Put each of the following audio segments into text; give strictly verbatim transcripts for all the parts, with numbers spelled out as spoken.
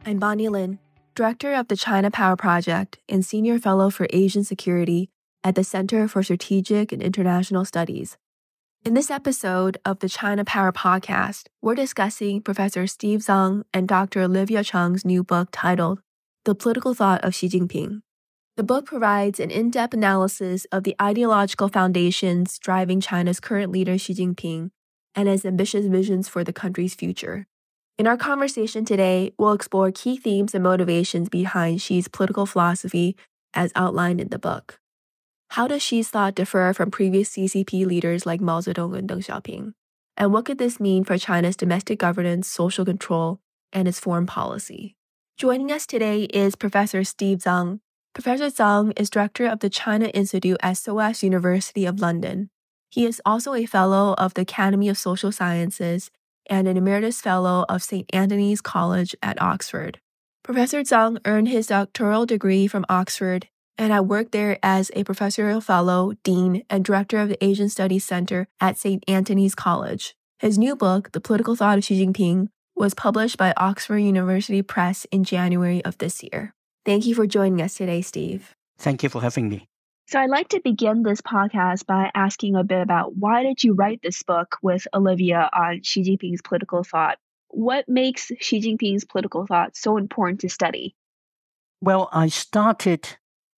I'm Bonnie Lin, Director of the China Power Project and Senior Fellow for Asian Security at the Center for Strategic and International Studies. In this episode of the China Power Podcast, we're discussing Professor Steve Zhang and Doctor Olivia Cheng's new book titled The Political Thought of Xi Jinping. The book provides an in-depth analysis of the ideological foundations driving China's current leader Xi Jinping and his ambitious visions for the country's future. In our conversation today, we'll explore key themes and motivations behind Xi's political philosophy as outlined in the book. How does Xi's thought differ from previous C C P leaders like Mao Zedong and Deng Xiaoping? And what could this mean for China's domestic governance, social control, and its foreign policy? Joining us today is Professor Steve Zhang. Professor Zhang is director of the China Institute at SOAS University of London. He is also a fellow of the Academy of Social Sciences and an emeritus fellow of Saint Antony's College at Oxford. Professor Zhang earned his doctoral degree from Oxford and had worked there as a professorial fellow, dean, and director of the Asian Studies Center at Saint Antony's College. His new book, The Political Thought of Xi Jinping, was published by Oxford University Press in January of this year. Thank you for joining us today, Steve. Thank you for having me. So I'd like to begin this podcast by asking a bit about why did you write this book with Olivia on Xi Jinping's political thought? What makes Xi Jinping's political thought so important to study? Well, I started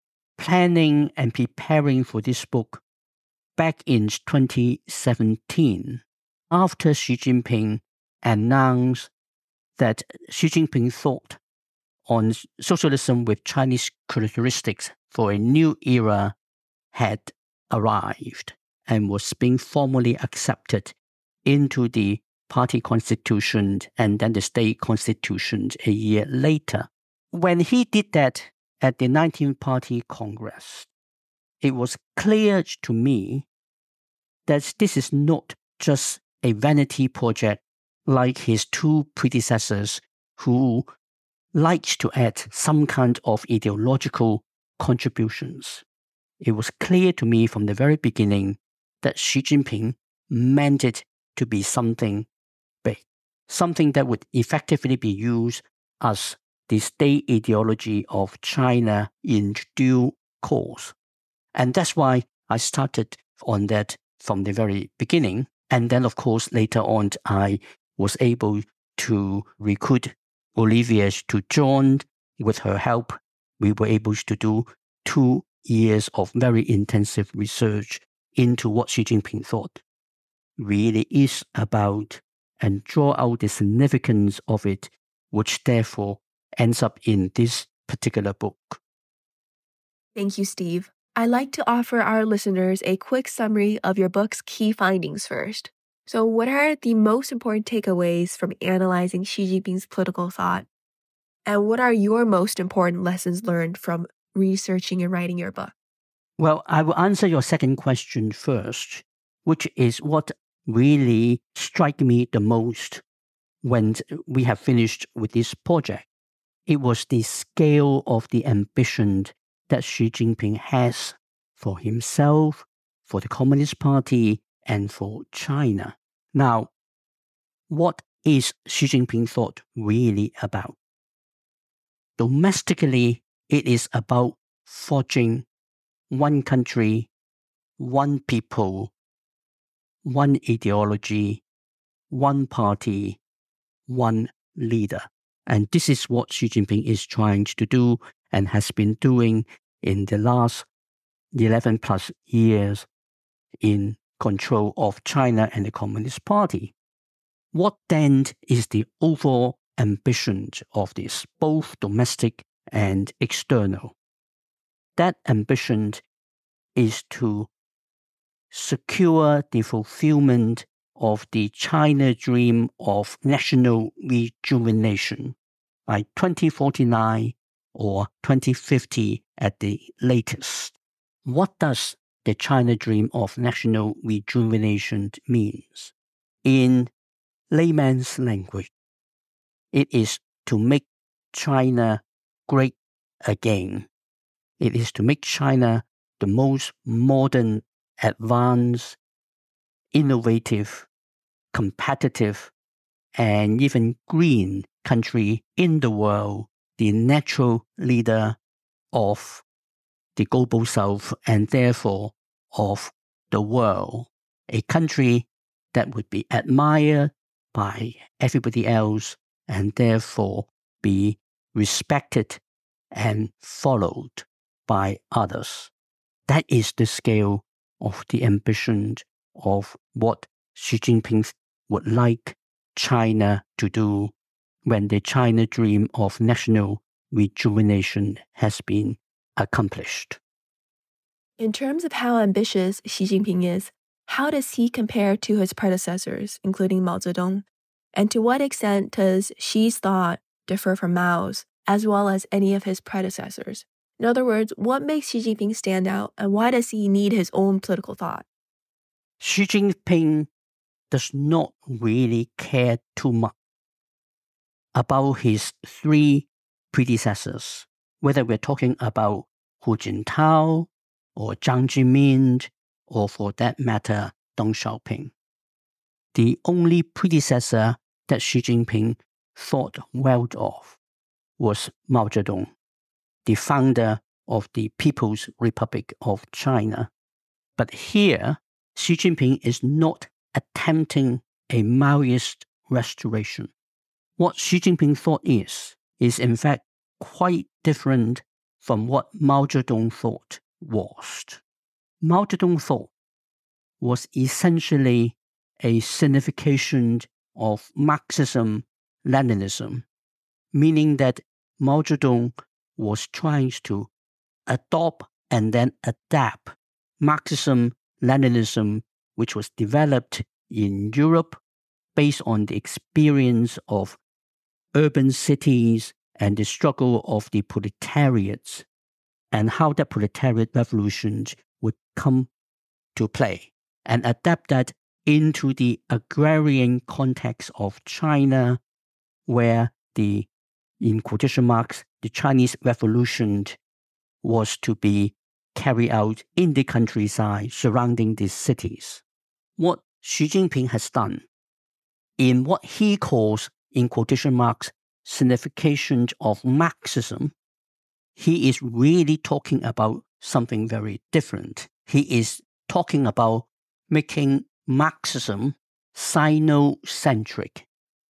planning and preparing for this book back in twenty seventeen, after Xi Jinping announced that Xi Jinping thought on socialism with Chinese characteristics for a new era had arrived and was being formally accepted into the party constitution and then the state constitution a year later. When he did that at the nineteenth Party Congress, it was clear to me that this is not just a vanity project like his two predecessors who liked to add some kind of ideological contributions. It was clear to me from the very beginning that Xi Jinping meant it to be something big, something that would effectively be used as the state ideology of China in due course. And that's why I started on that from the very beginning. And then, of course, later on, I was able to recruit Olivia to join. With her help, we were able to do two years of very intensive research into what Xi Jinping thought really is about and draw out the significance of it, which therefore ends up in this particular book. Thank you, Steve. I'd like to offer our listeners a quick summary of your book's key findings first. So what are the most important takeaways from analyzing Xi Jinping's political thought? And what are your most important lessons learned from researching and writing your book? Well, I will answer your second question first, which is what really struck me the most when we have finished with this project. It was the scale of the ambition that Xi Jinping has for himself, for the Communist Party, and for China. Now, what is Xi Jinping thought really about? Domestically, it is about forging one country, one people, one ideology, one party, one leader. And this is what Xi Jinping is trying to do and has been doing in the last eleven plus years in control of China and the Communist Party. What then is the overall ambition of this, both domestic and external? That ambition is to secure the fulfillment of the China dream of national rejuvenation by twenty forty-nine or twenty fifty at the latest. What does the China dream of national rejuvenation means? In layman's language, it is to make China great again. It is to make China the most modern, advanced, innovative, competitive, and even green country in the world, the natural leader of the global south and therefore of the world, a country that would be admired by everybody else and therefore be respected and followed by others. That is the scale of the ambition of what Xi Jinping would like China to do when the China dream of national rejuvenation has been accomplished. In terms of how ambitious Xi Jinping is, how does he compare to his predecessors, including Mao Zedong? And to what extent does Xi's thought differ from Mao's, as well as any of his predecessors? In other words, what makes Xi Jinping stand out, and why does he need his own political thought? Xi Jinping does not really care too much about his three predecessors, whether we're talking about Hu Jintao or Jiang Zemin, or for that matter, Deng Xiaoping. The only predecessor that Xi Jinping thought well of was Mao Zedong, the founder of the People's Republic of China. But here, Xi Jinping is not attempting a Maoist restoration. What Xi Jinping thought is, is in fact quite different from what Mao Zedong thought was. Mao Zedong thought was essentially a signification of Marxism-Leninism, meaning that Mao Zedong was trying to adopt and then adapt Marxism-Leninism, which was developed in Europe based on the experience of urban cities and the struggle of the proletariats, and how that proletariat revolution would come to play, and adapt that into the agrarian context of China, where the, in quotation marks, the Chinese Revolution was to be carried out in the countryside surrounding these cities. What Xi Jinping has done in what he calls, in quotation marks, signification of Marxism, he is really talking about something very different. He is talking about making Marxism Sinocentric.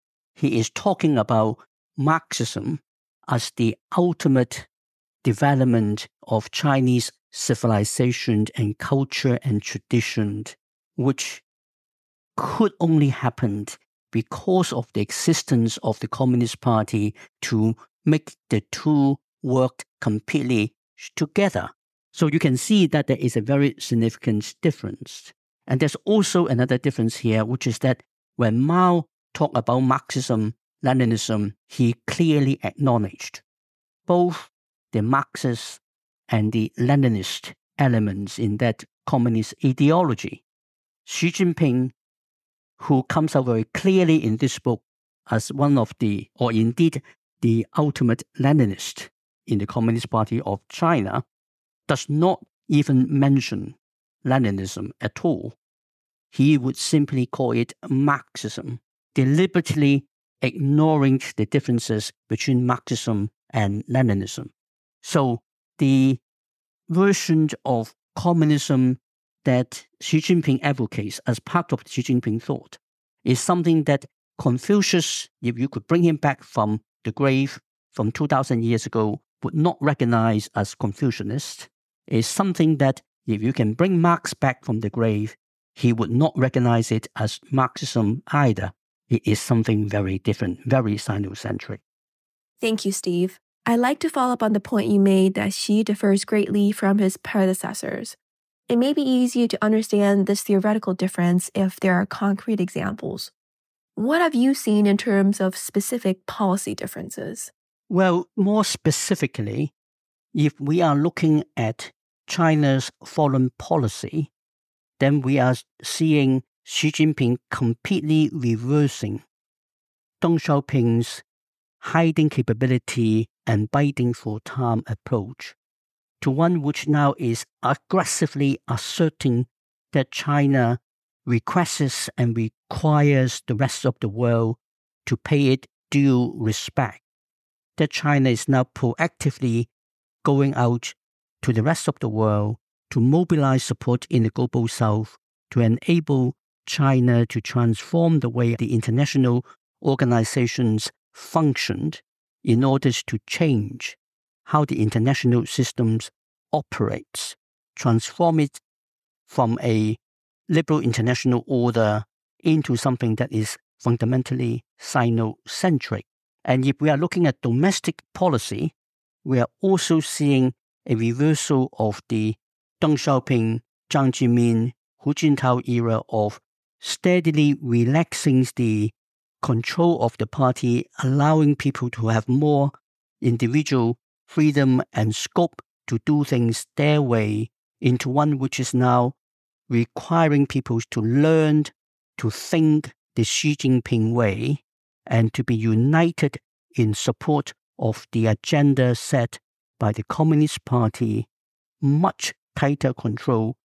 He is talking about Marxism as the ultimate development of Chinese civilization and culture and tradition, which could only happen because of the existence of the Communist Party to make the two work completely together. So you can see that there is a very significant difference. And there's also another difference here, which is that when Mao talked about Marxism, Leninism, he clearly acknowledged both the Marxist and the Leninist elements in that communist ideology. Xi Jinping, who comes out very clearly in this book as one of the, or indeed the ultimate Leninist in the Communist Party of China, does not even mention Leninism at all. He would simply call it Marxism, deliberately ignoring the differences between Marxism and Leninism. So the version of communism that Xi Jinping advocates as part of Xi Jinping thought is something that Confucius, if you could bring him back from the grave from two thousand years ago, would not recognize as Confucianist, is something that if you can bring Marx back from the grave, he would not recognize it as Marxism either. It is something very different, very Sinocentric. Thank you, Steve. I'd like to follow up on the point you made that Xi differs greatly from his predecessors. It may be easier to understand this theoretical difference if there are concrete examples. What have you seen in terms of specific policy differences? Well, more specifically, if we are looking at China's foreign policy, then we are seeing Xi Jinping completely reversing Deng Xiaoping's hiding capability and biting for time approach to one which now is aggressively asserting that China requests and requires the rest of the world to pay it due respect, that China is now proactively going out to the rest of the world to mobilize support in the global south to enable China to transform the way the international organizations functioned in order to change how the international systems operates, transform it from a liberal international order into something that is fundamentally Sino-centric. And if we are looking at domestic policy, we are also seeing a reversal of the Deng Xiaoping, Jiang Zemin, Hu Jintao era of steadily relaxing the control of the party, allowing people to have more individual freedom and scope to do things their way, into one which is now requiring people to learn to think the Xi Jinping way and to be united in support of the agenda set by the Communist Party, much tighter control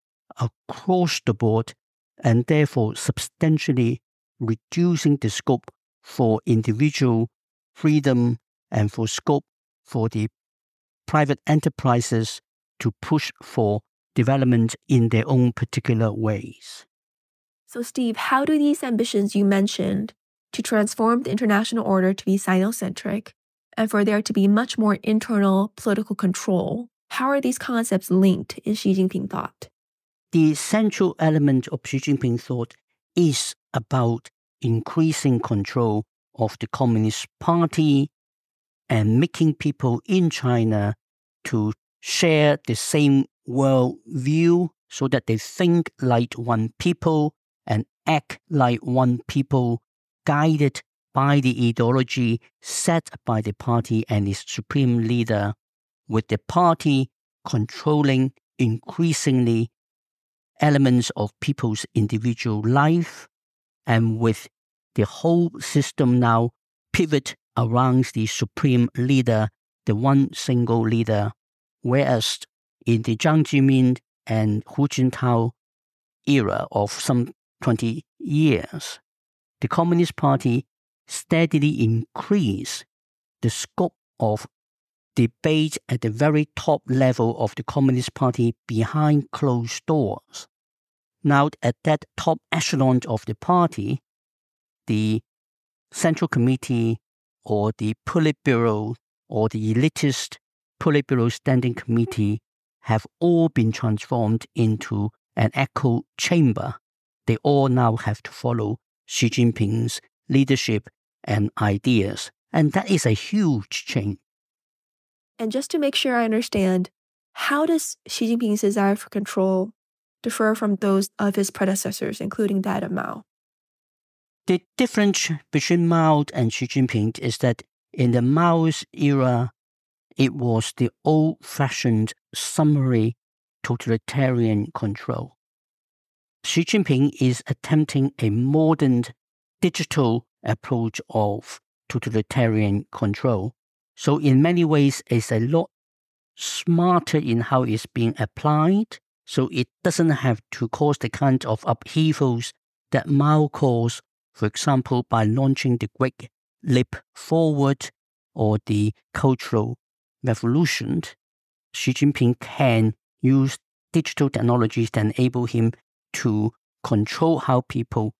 across the board, and therefore substantially reducing the scope for individual freedom and for scope for the private enterprises to push for development in their own particular ways. So, Steve, how do these ambitions you mentioned to transform the international order to be Sino-centric and for there to be much more internal political control, how are these concepts linked in Xi Jinping thought? The central element of Xi Jinping thought is about increasing control of the Communist Party and making people in China to share the same world view so that they think like one people and act like one people, guided by the ideology set by the party and its supreme leader, with the party controlling increasingly elements of people's individual life, and with the whole system now pivot around the supreme leader, the one single leader, whereas in the Jiang Zemin and Hu Jintao era of some twenty years, the Communist Party steadily increased the scope of debate at the very top level of the Communist Party behind closed doors. Now, at that top echelon of the party, the Central Committee or the Politburo or the elitist Politburo Standing Committee have all been transformed into an echo chamber. They all now have to follow Xi Jinping's leadership and ideas. And that is a huge change. And just to make sure I understand, how does Xi Jinping's desire for control differ from those of his predecessors, including that of Mao? The difference between Mao and Xi Jinping is that in the Mao's era, it was the old-fashioned summary totalitarian control. Xi Jinping is attempting a modern digital approach of totalitarian control. So in many ways, it's a lot smarter in how it's being applied. So it doesn't have to cause the kind of upheavals that Mao caused, for example, by launching the Great Leap Forward or the Cultural Revolution. Xi Jinping can use digital technologies to enable him to control how people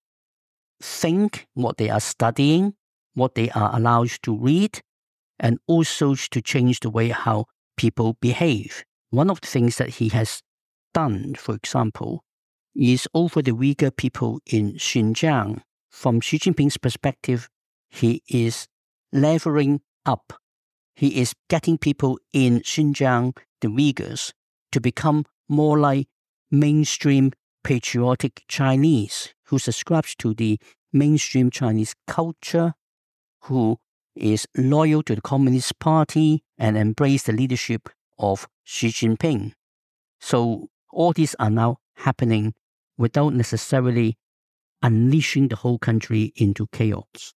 think, what they are studying, what they are allowed to read, and also to change the way how people behave. One of the things that he has done, for example, is over the Uyghur people in Xinjiang. From Xi Jinping's perspective, he is leveling up. He is getting people in Xinjiang, the Uyghurs, to become more like mainstream patriotic Chinese who subscribes to the mainstream Chinese culture, who is loyal to the Communist Party and embrace the leadership of Xi Jinping. So all these are now happening without necessarily unleashing the whole country into chaos.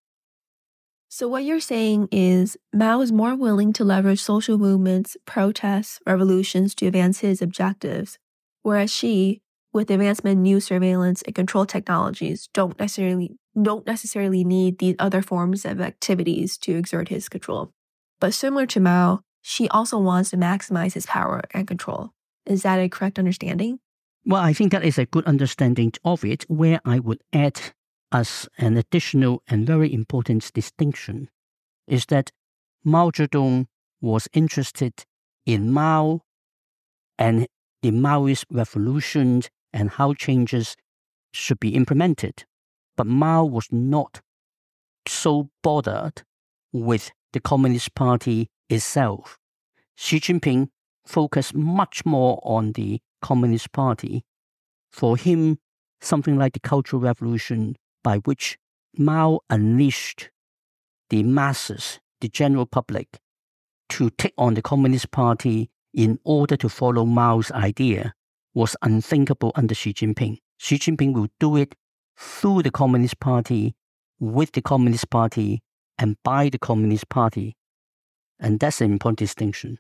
So what you're saying is Mao is more willing to leverage social movements, protests, revolutions to advance his objectives, whereas Xi with advancement in new surveillance and control technologies, don't necessarily don't necessarily need these other forms of activities to exert his control. But similar to Mao, Xi also wants to maximize his power and control. Is that a correct understanding? Well, I think that is a good understanding of it, where I would add as an additional and very important distinction is that Mao Zedong was interested in Mao and the Maoist revolution and how changes should be implemented. But Mao was not so bothered with the Communist Party itself. Xi Jinping focused much more on the Communist Party. For him, something like the Cultural Revolution, by which Mao unleashed the masses, the general public, to take on the Communist Party in order to follow Mao's idea, was unthinkable under Xi Jinping. Xi Jinping will do it through the Communist Party, with the Communist Party, and by the Communist Party. And that's an important distinction.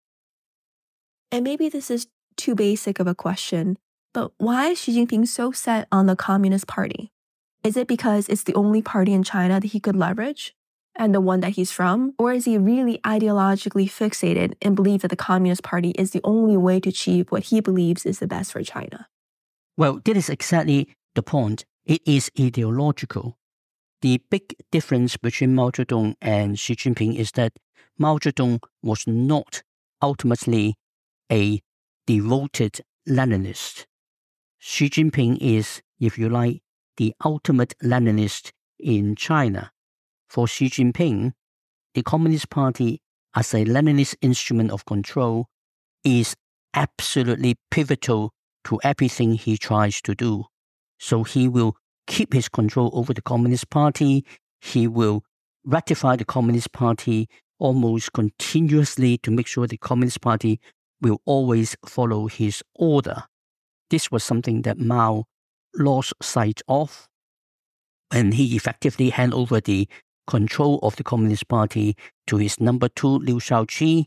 And maybe this is too basic of a question, but why is Xi Jinping so set on the Communist Party? Is it because it's the only party in China that he could leverage, and the one that he's from? Or is he really ideologically fixated and believes that the Communist Party is the only way to achieve what he believes is the best for China? Well, that is exactly the point. It is ideological. The big difference between Mao Zedong and Xi Jinping is that Mao Zedong was not ultimately a devoted Leninist. Xi Jinping is, if you like, the ultimate Leninist in China. For Xi Jinping, the Communist Party as a Leninist instrument of control is absolutely pivotal to everything he tries to do. So he will keep his control over the Communist Party. He will ratify the Communist Party almost continuously to make sure the Communist Party will always follow his order. This was something that Mao lost sight of, and he effectively handed over the control of the Communist Party to his number two, Liu Shaoqi,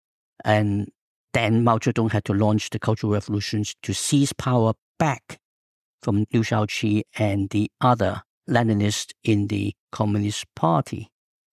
and then Mao Zedong had to launch the Cultural Revolutions to seize power back from Liu Shaoqi and the other Leninists in the Communist Party.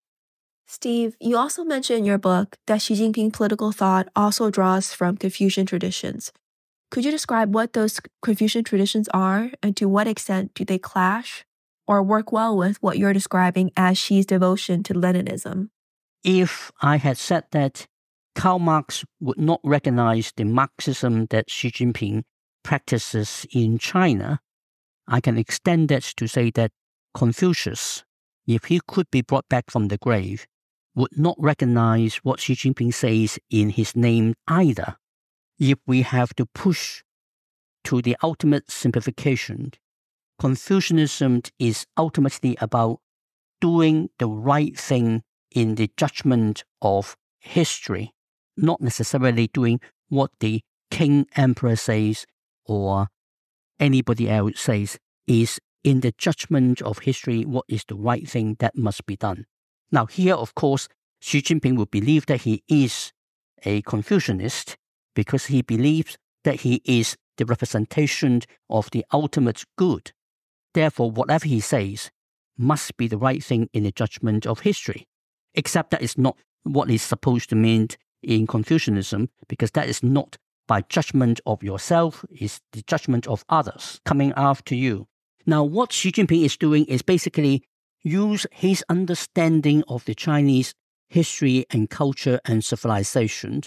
Steve, you also mentioned in your book that Xi Jinping political thought also draws from Confucian traditions. Could you describe what those Confucian traditions are, and to what extent do they clash or work well with what you're describing as Xi's devotion to Leninism? If I had said that Karl Marx would not recognize the Marxism that Xi Jinping practices in China, I can extend that to say that Confucius, if he could be brought back from the grave, would not recognize what Xi Jinping says in his name either. If we have to push to the ultimate simplification, Confucianism is ultimately about doing the right thing in the judgment of history, not necessarily doing what the king emperor says or anybody else says. Is in the judgment of history what is the right thing that must be done. Now here, of course, Xi Jinping will believe that he is a Confucianist because he believes that he is the representation of the ultimate good. Therefore, whatever he says must be the right thing in the judgment of history. Except that is not what is supposed to mean in Confucianism, because that is not by judgment of yourself, it's the judgment of others coming after you. Now, what Xi Jinping is doing is basically use his understanding of the Chinese history and culture and civilization,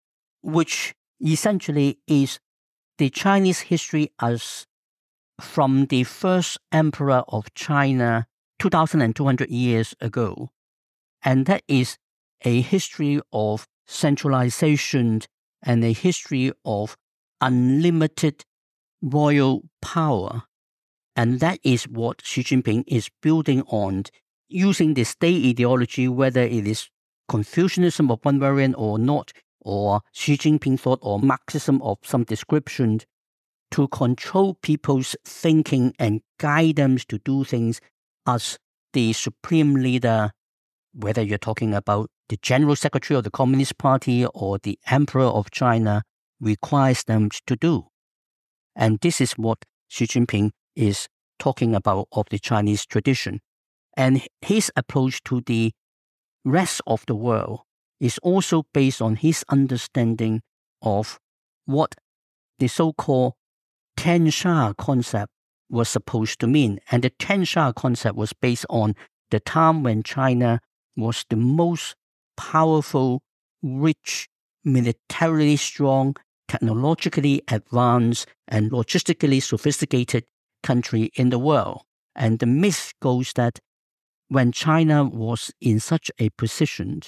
which essentially is the Chinese history as from the first emperor of China two thousand two hundred years ago. And that is a history of centralization and a history of unlimited royal power. And that is what Xi Jinping is building on, using the state ideology, whether it is Confucianism of one variant or not, or Xi Jinping thought or Marxism of some description, to control people's thinking and guide them to do things as the supreme leader, whether you're talking about the General Secretary of the Communist Party or the Emperor of China, requires them to do. And this is what Xi Jinping is talking about of the Chinese tradition. And his approach to the rest of the world is also based on his understanding of what the so-called Tiansha concept was supposed to mean. And the Tiansha concept was based on the time when China was the most powerful, rich, militarily strong, technologically advanced, and logistically sophisticated country in the world. And the myth goes that when China was in such a position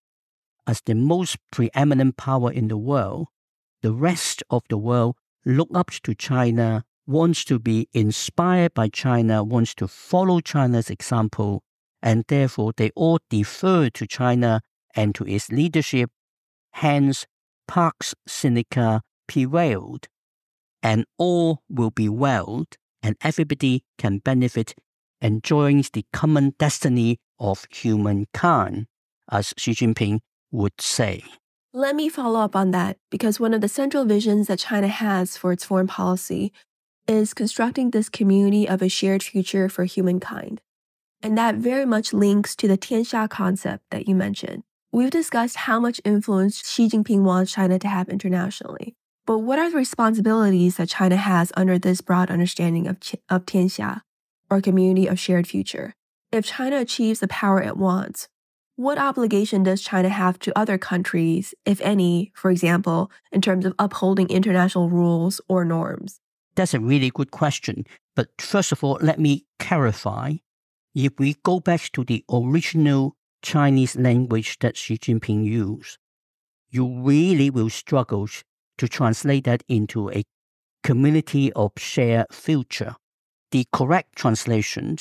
as the most preeminent power in the world, the rest of the world look up to China, wants to be inspired by China, wants to follow China's example, and therefore they all defer to China and to its leadership. Hence, Pax Sinica prevailed, and all will be well, and everybody can benefit, enjoying the common destiny of humankind, as Xi Jinping would say. Let me follow up on that, because one of the central visions that China has for its foreign policy is constructing this community of a shared future for humankind. And that very much links to the Tiansha concept that you mentioned. We've discussed how much influence Xi Jinping wants China to have internationally. But what are the responsibilities that China has under this broad understanding of, of Tiansha, or community of shared future? If China achieves the power it wants, what obligation does China have to other countries, if any, for example, in terms of upholding international rules or norms? That's a really good question. But first of all, let me clarify. If we go back to the original Chinese language that Xi Jinping used, you really will struggle to translate that into a community of shared future. The correct translation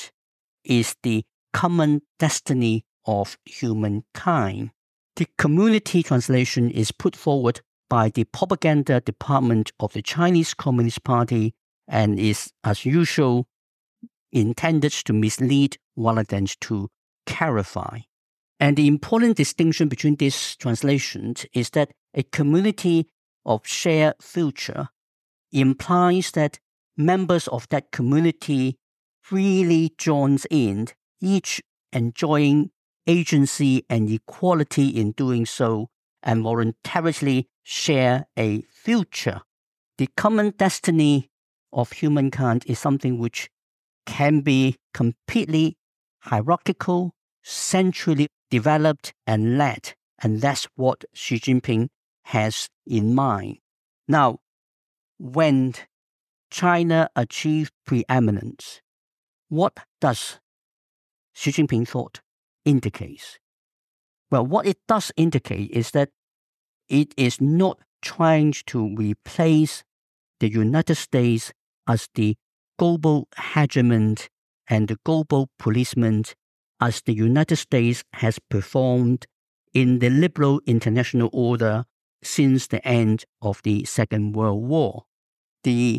is the common destiny of humankind. The community translation is put forward by the propaganda department of the Chinese Communist Party and is, as usual, intended to mislead rather than to clarify. And the important distinction between these translations is that a community of shared future implies that members of that community freely joins in, each enjoying agency and equality in doing so, and voluntarily share a future. The common destiny of humankind is something which can be completely hierarchical, centrally developed and led, and that's what Xi Jinping has in mind. Now, when China achieved preeminence, what does Xi Jinping thought indicates? Well, what it does indicate is that it is not trying to replace the United States as the global hegemon and the global policeman as the United States has performed in the liberal international order since the end of the Second World War. The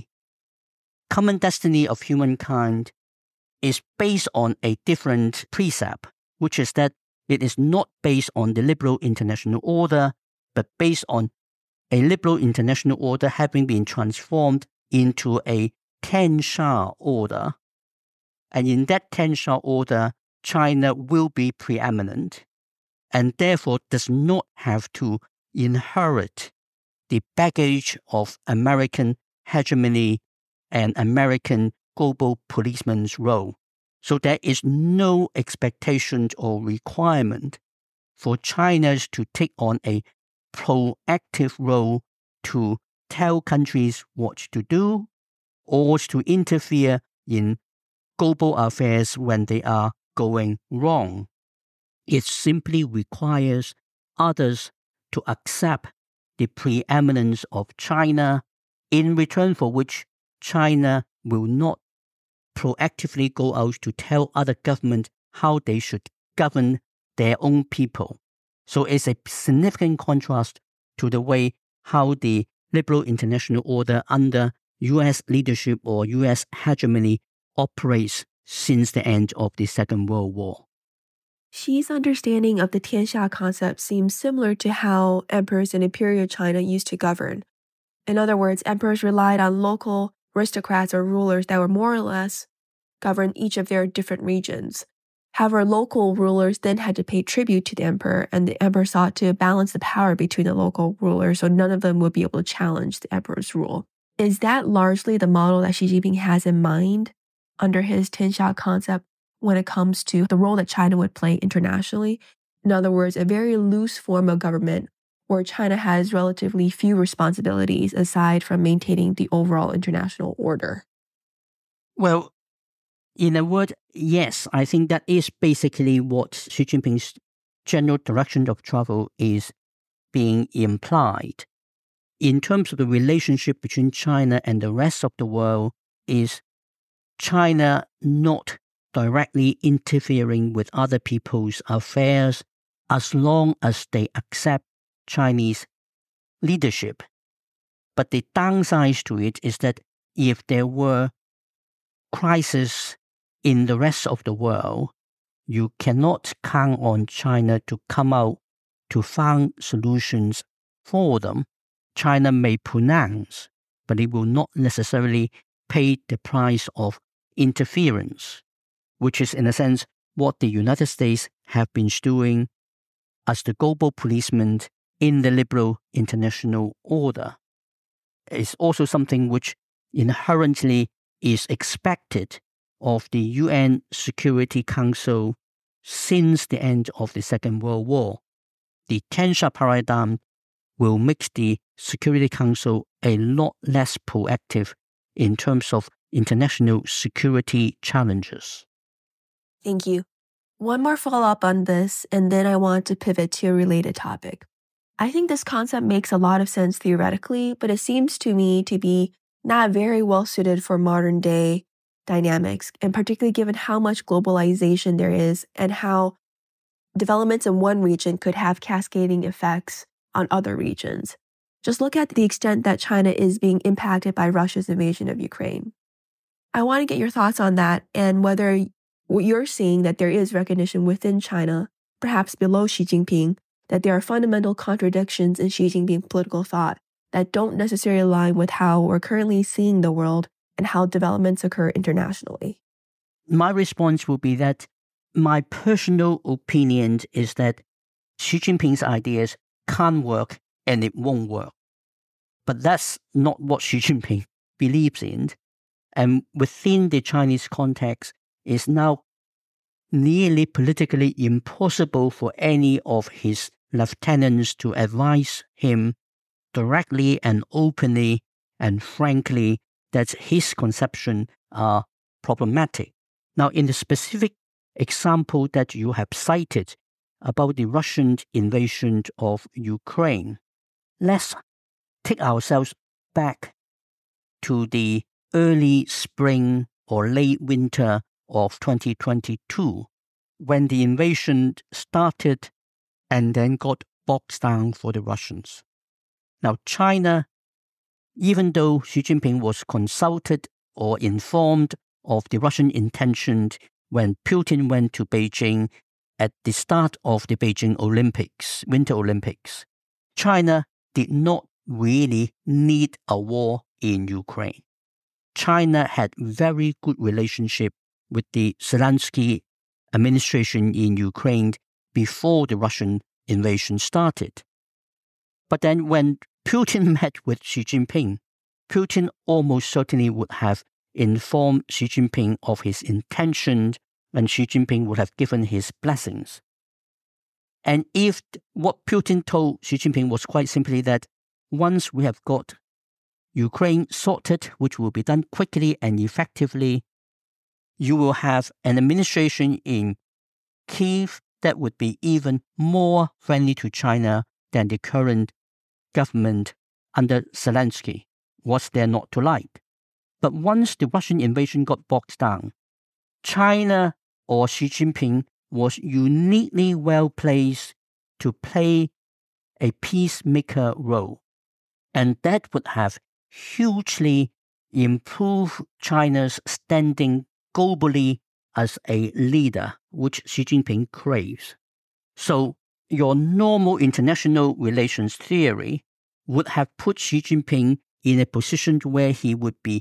common destiny of humankind is based on a different precept, which is that it is not based on the liberal international order, but based on a liberal international order having been transformed into a Tiansha order. And in that Tiansha order, China will be preeminent and therefore does not have to inherit the baggage of American hegemony and American global policeman's role. So there is no expectation or requirement for China to take on a proactive role to tell countries what to do or to interfere in global affairs when they are going wrong. It simply requires others to accept the preeminence of China, in return for which China will not proactively go out to tell other governments how they should govern their own people. So it's a significant contrast to the way how the liberal international order under U S leadership or U S hegemony operates since the end of the Second World War. Xi's understanding of the Tiansha concept seems similar to how emperors in imperial China used to govern. In other words, emperors relied on local aristocrats or rulers that were more or less govern each of their different regions. However, local rulers then had to pay tribute to the emperor, and the emperor sought to balance the power between the local rulers so none of them would be able to challenge the emperor's rule. Is that largely the model that Xi Jinping has in mind under his Tianxia concept when it comes to the role that China would play internationally? In other words, a very loose form of government where China has relatively few responsibilities aside from maintaining the overall international order. Well, in a word, yes, I think that is basically what Xi Jinping's general direction of travel is being implied. In terms of the relationship between China and the rest of the world, is China not directly interfering with other people's affairs as long as they accept Chinese leadership. But the downside to it is that if there were crises in the rest of the world, you cannot count on China to come out to find solutions for them. China may pronounce, but it will not necessarily pay the price of interference, which is in a sense what the United States have been doing as the global policeman in the liberal international order. It's also something which inherently is expected of the U N Security Council since the end of the Second World War. The Tianxia paradigm will make the Security Council a lot less proactive in terms of international security challenges. Thank you. One more follow-up on this, and then I want to pivot to a related topic. I think this concept makes a lot of sense theoretically, but it seems to me to be not very well suited for modern day dynamics, and particularly given how much globalization there is and how developments in one region could have cascading effects on other regions. Just look at the extent that China is being impacted by Russia's invasion of Ukraine. I want to get your thoughts on that and whether what you're seeing that there is recognition within China, perhaps below Xi Jinping, that there are fundamental contradictions in Xi Jinping's political thought that don't necessarily align with how we're currently seeing the world and how developments occur internationally. My response will be that my personal opinion is that Xi Jinping's ideas can't work and it won't work. But that's not what Xi Jinping believes in. And within the Chinese context, it's now nearly politically impossible for any of his lieutenants to advise him directly and openly and frankly that his conception are problematic. Now, in the specific example that you have cited about the Russian invasion of Ukraine, let's take ourselves back to the early spring or late winter of twenty twenty-two, when the invasion started and then got bogged down for the Russians. Now, China, even though Xi Jinping was consulted or informed of the Russian intention when Putin went to Beijing at the start of the Beijing Olympics, Winter Olympics, China did not really need a war in Ukraine. China had very good relationship with the Zelensky administration in Ukraine before the Russian invasion started. But then when Putin met with Xi Jinping, Putin almost certainly would have informed Xi Jinping of his intention, and Xi Jinping would have given his blessings. And if what Putin told Xi Jinping was quite simply that once we have got Ukraine sorted, which will be done quickly and effectively, you will have an administration in Kyiv that would be even more friendly to China than the current government under Zelensky. What's there not to like? But once the Russian invasion got bogged down, China or Xi Jinping was uniquely well placed to play a peacemaker role. And that would have hugely improved China's standing globally as a leader, which Xi Jinping craves. So your normal international relations theory would have put Xi Jinping in a position where he would be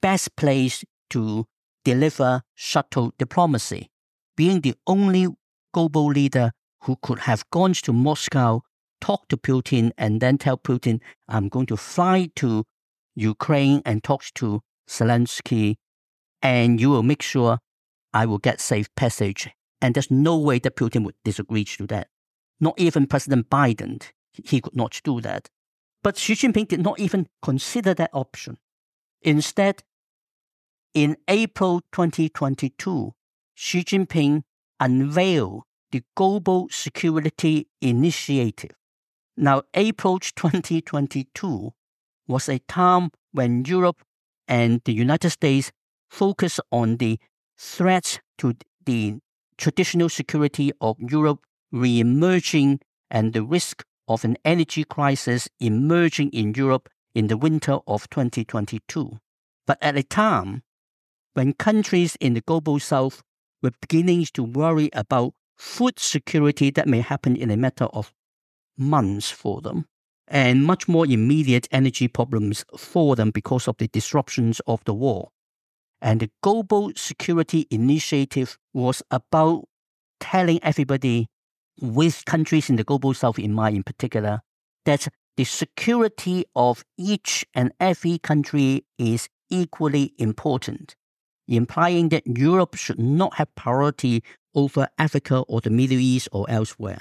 best place to deliver subtle diplomacy, being the only global leader who could have gone to Moscow, talk to Putin, and then tell Putin, I'm going to fly to Ukraine and talk to Zelensky, and you will make sure I will get safe passage. And there's no way that Putin would disagree to that. Not even President Biden, he could not do that. But Xi Jinping did not even consider that option. Instead, in April twenty twenty-two, Xi Jinping unveiled the Global Security Initiative. Now, April twenty twenty-two was a time when Europe and the United States focused on the threats to the traditional security of Europe re-emerging and the risk of an energy crisis emerging in Europe in the winter of twenty twenty-two. But at a time when countries in the global south were beginning to worry about food security that may happen in a matter of months for them, and much more immediate energy problems for them because of the disruptions of the war. And the Global Security Initiative was about telling everybody, with countries in the global south in mind in particular, that the security of each and every country is equally important, implying that Europe should not have priority over Africa or the Middle East or elsewhere.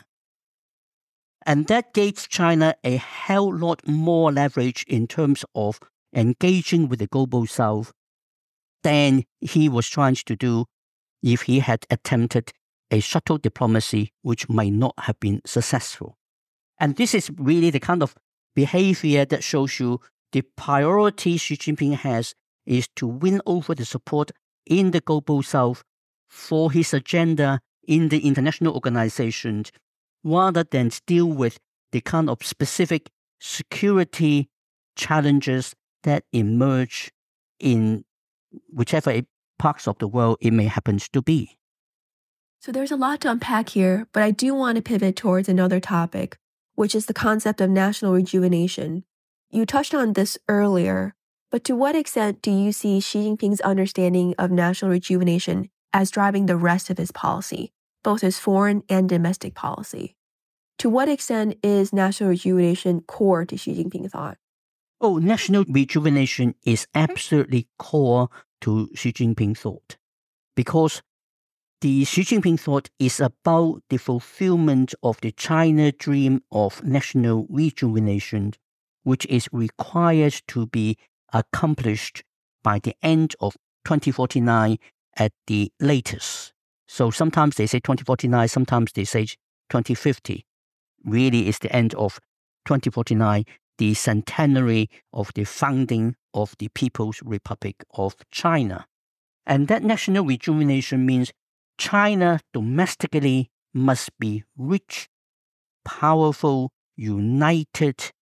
And that gave China a hell lot more leverage in terms of engaging with the global south than he was trying to do if he had attempted a subtle diplomacy which might not have been successful. And this is really the kind of behavior that shows you the priority Xi Jinping has is to win over the support in the global south for his agenda in the international organizations, rather than deal with the kind of specific security challenges that emerge in whichever parts of the world it may happen to be. So there's a lot to unpack here, but I do want to pivot towards another topic, which is the concept of national rejuvenation. You touched on this earlier, but to what extent do you see Xi Jinping's understanding of national rejuvenation as driving the rest of his policy, both his foreign and domestic policy? To what extent is national rejuvenation core to Xi Jinping thought? Oh, national rejuvenation is absolutely core to Xi Jinping thought, because the Xi Jinping thought is about the fulfillment of the China dream of national rejuvenation, which is required to be accomplished by the end of twenty forty-nine at the latest. So sometimes they say twenty forty-nine, sometimes they say twenty fifty. Really is the end of twenty forty-nine, the centenary of the founding of the People's Republic of China. And that national rejuvenation means China domestically must be rich, powerful, united,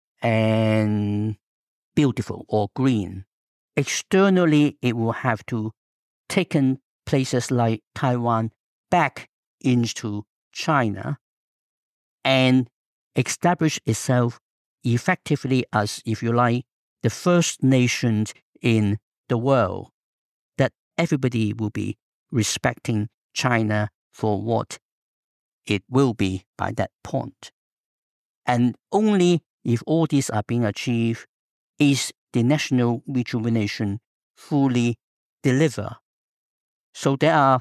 and beautiful or green. Externally, it will have to take places like Taiwan back into China and establish itself effectively as, if you like, the first nation in the world, that everybody will be respecting China for what it will be by that point. And only if all these are being achieved is the national rejuvenation fully delivered. So there are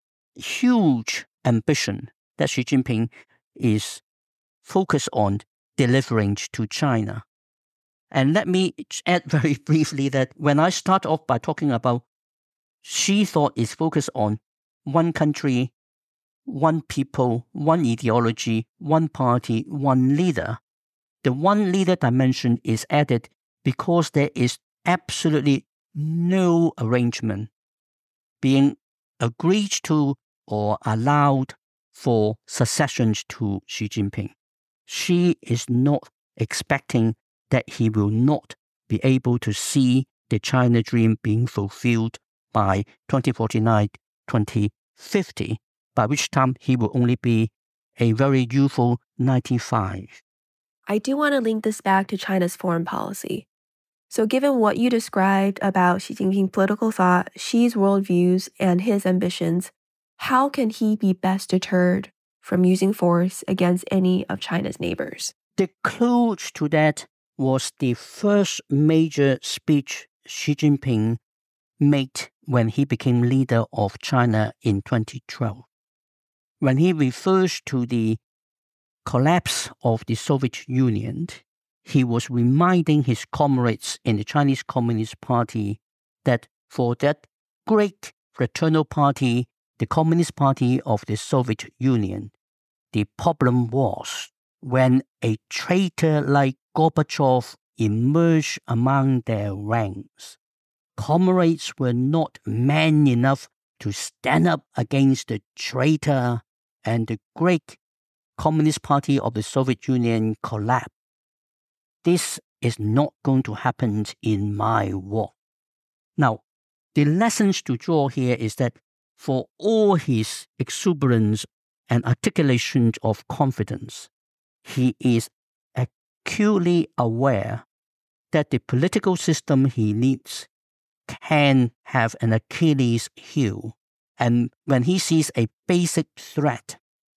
huge ambition that Xi Jinping is focused on delivering to China. And let me add very briefly that when I start off by talking about Xi thought is focused on one country, one people, one ideology, one party, one leader, the one leader dimension is added because there is absolutely no arrangement being agreed to or allowed for successions to Xi Jinping. Xi is not expecting that he will not be able to see the China dream being fulfilled by twenty forty-nine, twenty fifty, by which time he will only be a very youthful ninety-five. I do want to link this back to China's foreign policy. So given what you described about Xi Jinping's political thought, Xi's worldviews, and his ambitions, how can he be best deterred from using force against any of China's neighbors? The clue to that was the first major speech Xi Jinping made when he became leader of China in twenty twelve. When he refers to the collapse of the Soviet Union, he was reminding his comrades in the Chinese Communist Party that for that great fraternal party, the Communist Party of the Soviet Union, the problem was when a traitor like Gorbachev emerged among their ranks. Comrades were not men enough to stand up against the traitor, and the great Communist Party of the Soviet Union collapsed. This is not going to happen in my war. Now, the lessons to draw here is that for all his exuberance and articulation of confidence, he is acutely aware that the political system he leads can have an Achilles heel. And when he sees a basic threat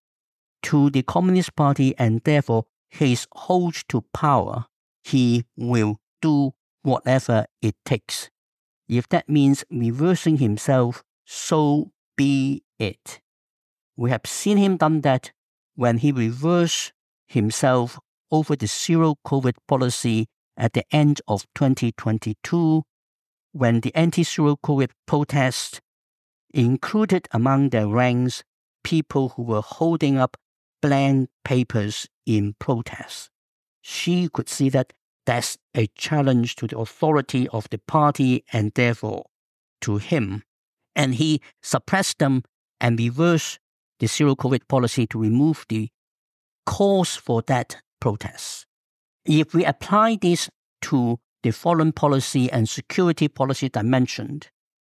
to the Communist Party and therefore his hold to power, he will do whatever it takes. If that means reversing himself, so be it. We have seen him done that when he reversed himself over the zero COVID policy at the end of twenty twenty-two, when the anti-zero COVID protests included among their ranks people who were holding up blank papers in protest. She could see that that's a challenge to the authority of the party and therefore to him. And he suppressed them and reversed the zero COVID policy to remove the cause for that protest. If we apply this to the foreign policy and security policy dimension,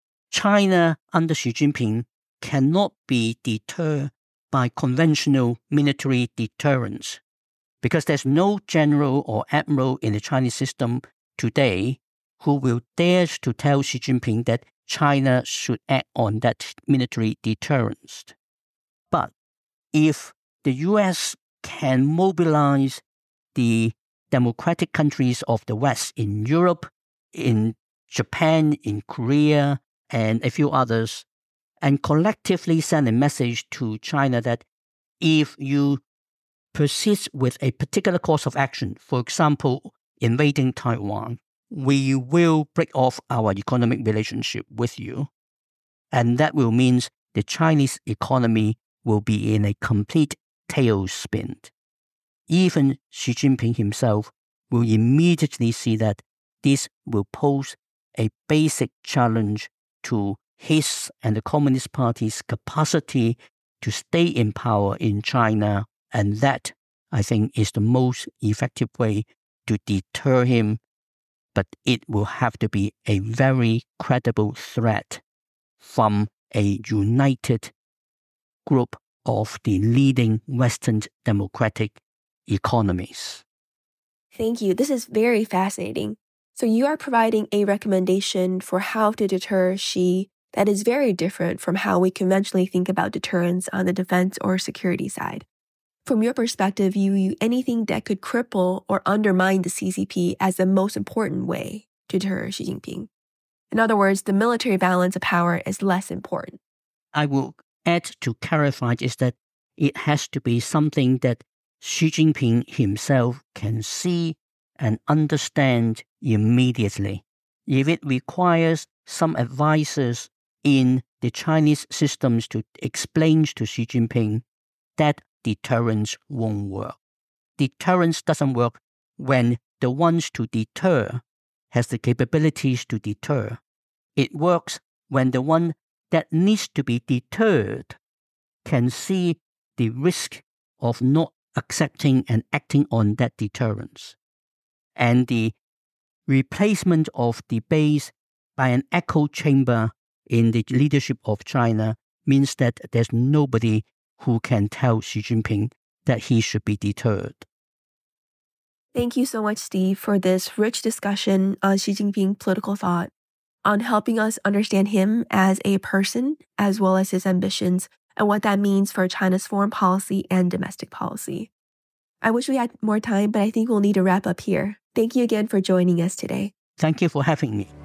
China under Xi Jinping cannot be deterred by conventional military deterrence, because there's no general or admiral in the Chinese system today who will dare to tell Xi Jinping that China should act on that military deterrence. But if the U S can mobilize the democratic countries of the West in Europe, in Japan, in Korea, and a few others, and collectively send a message to China that if you persist with a particular course of action, for example, invading Taiwan, we will break off our economic relationship with you. And that will mean the Chinese economy will be in a complete tailspin. Even Xi Jinping himself will immediately see that this will pose a basic challenge to his and the Communist Party's capacity to stay in power in China. And that, I think, is the most effective way to deter him. But it will have to be a very credible threat from a united group of the leading Western democratic economies. Thank you. This is very fascinating. So you are providing a recommendation for how to deter Xi that is very different from how we conventionally think about deterrence on the defense or security side. From your perspective, you view anything that could cripple or undermine the C C P as the most important way to deter Xi Jinping. In other words, the military balance of power is less important. I will add to clarify is that it has to be something that Xi Jinping himself can see and understand immediately. If it requires some advisors in the Chinese systems to explain to Xi Jinping, that deterrence won't work. Deterrence doesn't work when the ones to deter has the capabilities to deter. It works when the one that needs to be deterred can see the risk of not accepting and acting on that deterrence. And the replacement of the base by an echo chamber in the leadership of China means that there's nobody who can tell Xi Jinping that he should be deterred. Thank you so much, Steve, for this rich discussion on Xi Jinping political thought, on helping us understand him as a person, as well as his ambitions, and what that means for China's foreign policy and domestic policy. I wish we had more time, but I think we'll need to wrap up here. Thank you again for joining us today. Thank you for having me.